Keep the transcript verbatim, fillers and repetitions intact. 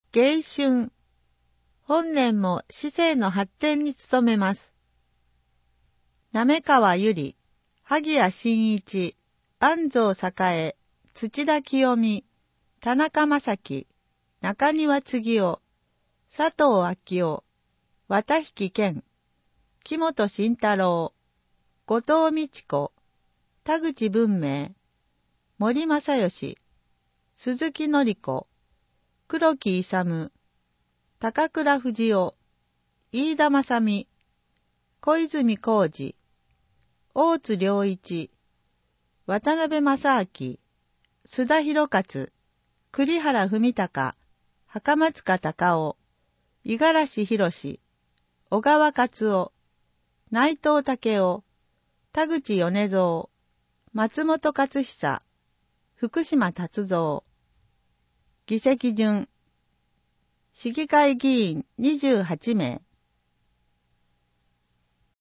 迎春。本年も市政の発展に努めます。滑川ゆり、萩谷真一、安蔵栄、土田清美、田中正樹、中庭次夫、佐藤昭夫、綿引健、木本慎太郎、後藤美智子、田口文明、森正義、鈴木典子、黒木勇、高倉藤夫、飯田正美、小泉浩二、大津良一、渡辺正明、須田博勝、栗原文隆、袴塚隆夫、五十嵐博士、小川勝夫、内藤武夫、田口米蔵、松本勝久、福島達三。議席順。市議会議員にじゅうはちめい。